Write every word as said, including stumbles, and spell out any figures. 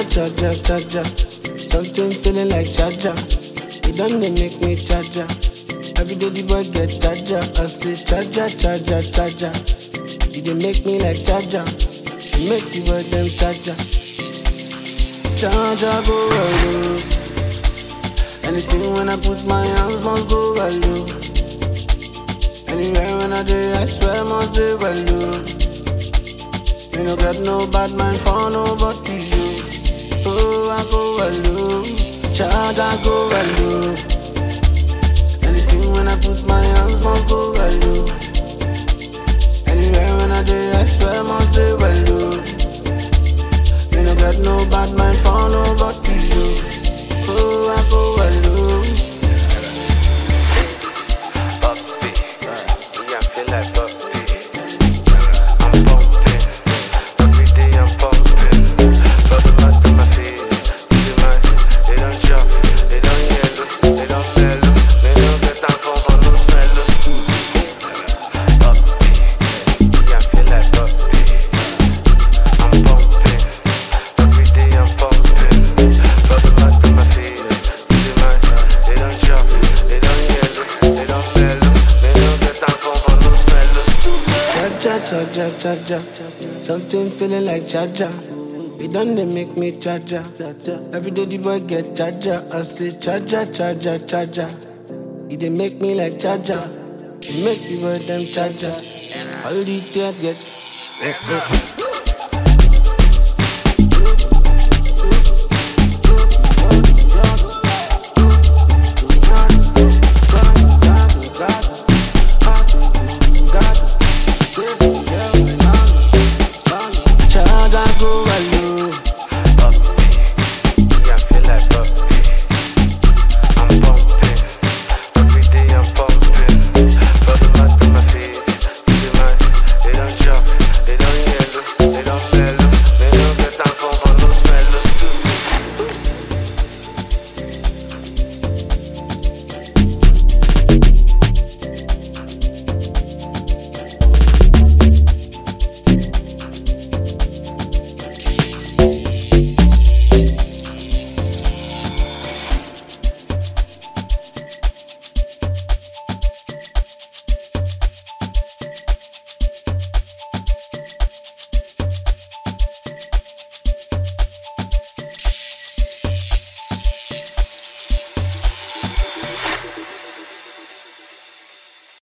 Charger, charger, charger. Something feeling like charger. It done they make me charger. Every day the boy get charger. I say charger, charger, charger. It dey make me like charger. It make the boy them charger. Charger go well. Anything when I put my hands must go well. Anywhere when I do, I swear must do well. You no got no bad mind for nobody. You. Oh, I go well. Charger go well. Anything when I put my hands must go well. Anywhere when I do, I swear must do well. You no got no bad mind for nobody. You. Oh, I go well. Puppy, yeah, I feel like puppy. I'm pumping, every day I'm pumping. Bubble bath to my feet, see my, they don't chop, they don't yellow, they don't mellow. They don't get time for no mellow. Puppy, yeah, I feel like puppy. I'm pumping, every day I'm pumping. Bubble bath to my feet, see my, they don't chop, they don't yellow, they don't mellow. They don't get time for no mellow. Charger, charger, charger. Something feeling like charger. It done they make me charger. Every day the boy get charger. I say charger, charger, charger. It dey make me like charger. It make the boy them charger. All the day get. Charger go well.